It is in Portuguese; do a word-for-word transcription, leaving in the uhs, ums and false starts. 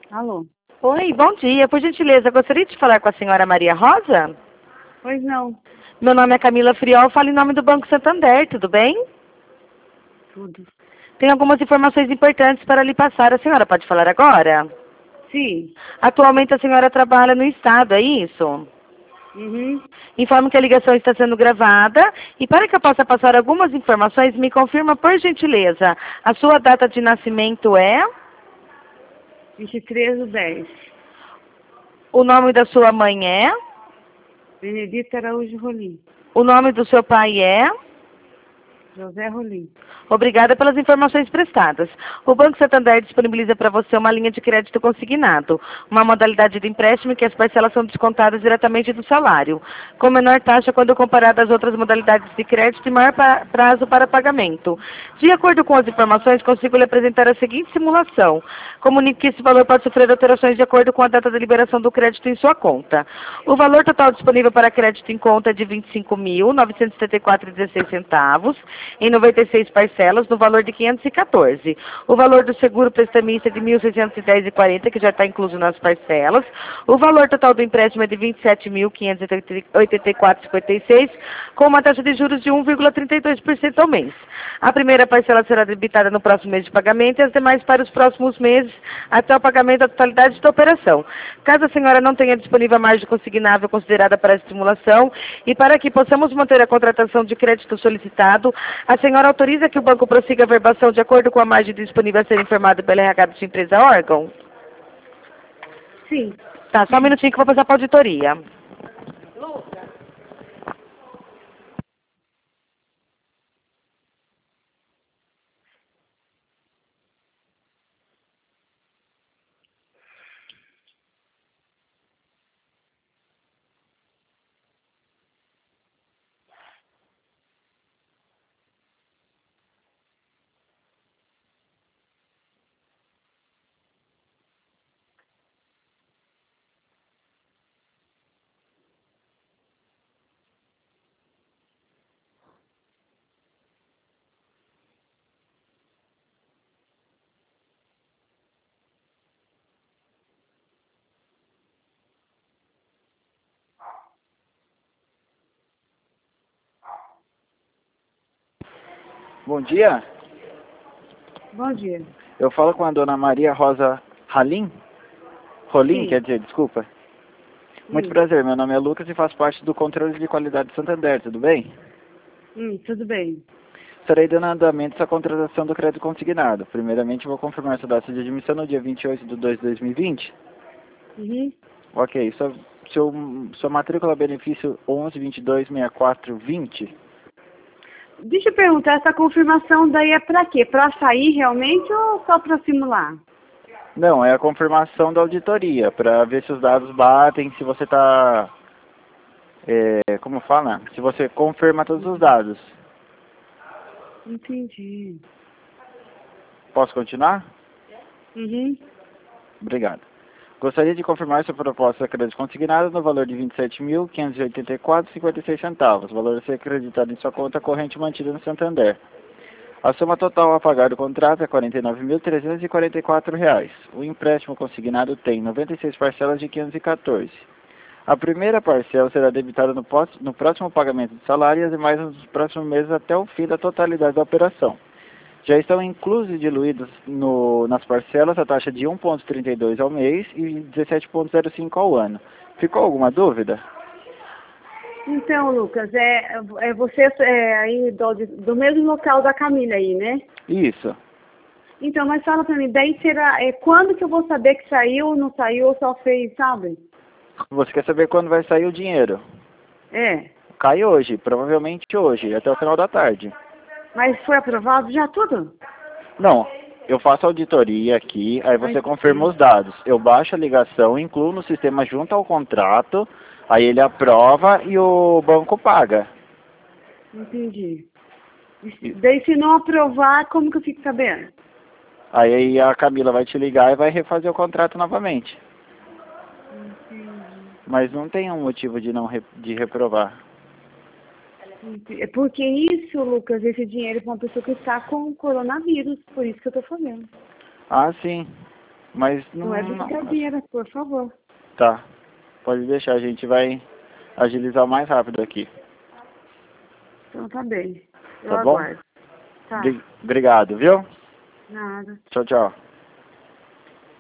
Alô? Oi, bom dia. Por gentileza, gostaria de falar com a senhora Maria Rosa? Pois não. Meu nome é Camila Friol, falo em nome do Banco Santander, tudo bem? Tudo. Tem algumas informações importantes para lhe passar. A senhora pode falar agora? Sim. Atualmente a senhora trabalha no Estado, é isso? Uhum. Informo que a ligação está sendo gravada e para que eu possa passar algumas informações, me confirma por gentileza. A sua data de nascimento é? vinte e três do dez. O nome da sua mãe é? Benedita Araújo Rolim. O nome do seu pai é? José Rolim. Obrigada pelas informações prestadas. O Banco Santander disponibiliza para você uma linha de crédito consignado, uma modalidade de empréstimo em que as parcelas são descontadas diretamente do salário, com menor taxa quando comparada às outras modalidades de crédito e maior pa- prazo para pagamento. De acordo com as informações, consigo lhe apresentar a seguinte simulação. Comunique que esse valor pode sofrer alterações de acordo com a data de liberação do crédito em sua conta. O valor total disponível para crédito em conta é de vinte e cinco mil, novecentos e setenta e quatro reais e dezesseis centavos, em noventa e seis parcelas, no valor de quinhentos e quatorze. O valor do seguro prestamista é de mil seiscentos e dez reais e quarenta centavos, que já está incluso nas parcelas. O valor total do empréstimo é de vinte e sete mil, quinhentos e oitenta e quatro reais e cinquenta e seis centavos, com uma taxa de juros de um vírgula trinta e dois por cento ao mês. A primeira parcela será debitada no próximo mês de pagamento e as demais para os próximos meses, até o pagamento da totalidade da operação. Caso a senhora não tenha disponível a margem consignável considerada para a estimulação e para que possamos manter a contratação de crédito solicitado, a senhora autoriza que o banco prossiga a verbação de acordo com a margem disponível a ser informado pelo R H de sua empresa órgão? Sim. Tá, só um minutinho que eu vou passar para a auditoria. Bom dia, Bom dia. eu falo com a dona Maria Rosa Halim? Rolim, Sim. quer dizer, desculpa. Muito Hum. prazer, meu nome é Lucas e faço parte do controle de qualidade de Santander, tudo bem? Hum, tudo bem. Estarei dando andamento à contratação do crédito consignado. Primeiramente, vou confirmar sua data de admissão no dia vinte e oito de dois de dois mil e vinte. Uhum. Ok, sua, seu, sua matrícula benefício onze vinte e dois sessenta e quatro vinte. Deixa eu perguntar, essa confirmação daí é pra quê? Pra sair realmente ou só pra simular? Não, é a confirmação da auditoria, para ver se os dados batem, se você está, é, como fala, se você confirma todos os dados. Entendi. Posso continuar? Uhum. Obrigado. Gostaria de confirmar sua proposta de crédito consignado no valor de vinte e sete mil, quinhentos e oitenta e quatro reais e cinquenta e seis centavos, valor a ser acreditado em sua conta corrente mantida no Santander. A soma total a pagar do contrato é quarenta e nove mil, trezentos e quarenta e quatro reais. O empréstimo consignado tem noventa e seis parcelas de quinhentos e quatorze. A primeira parcela será debitada no, pós- no próximo pagamento de salário e as demais nos próximos meses até o fim da totalidade da operação. Já estão inclusos e diluídos no, nas parcelas a taxa de um vírgula trinta e dois ao mês e dezessete vírgula zero cinco ao ano. Ficou alguma dúvida? Então, Lucas, é, é você é, aí do, do mesmo local da Camila aí, né? Isso. Então, mas fala pra mim, daí será, é, quando que eu vou saber que saiu, não saiu, ou só fez, sabe? Você quer saber quando vai sair o dinheiro? É, Cai hoje, provavelmente hoje, até o final da tarde. mas foi aprovado já tudo? Não, eu faço auditoria aqui, aí você Ai, confirma os dados. Eu baixo a ligação, incluo no sistema junto ao contrato, aí ele aprova e o banco paga. Entendi. E- Daí se não aprovar, como que eu fico sabendo? Aí a Camila vai te ligar e vai refazer o contrato novamente. Entendi. Mas não tem um motivo de não re- de reprovar. Entendi. É porque isso, Lucas, esse dinheiro é para uma pessoa que está com coronavírus, por isso que eu tô fazendo. Ah, sim. Mas não... Não é brincadeira, por favor. Tá. Pode deixar, a gente vai agilizar o mais rápido aqui. Então tá bem. Eu Tá bom? aguardo. Tá. Obrigado, viu? Nada. Tchau, tchau.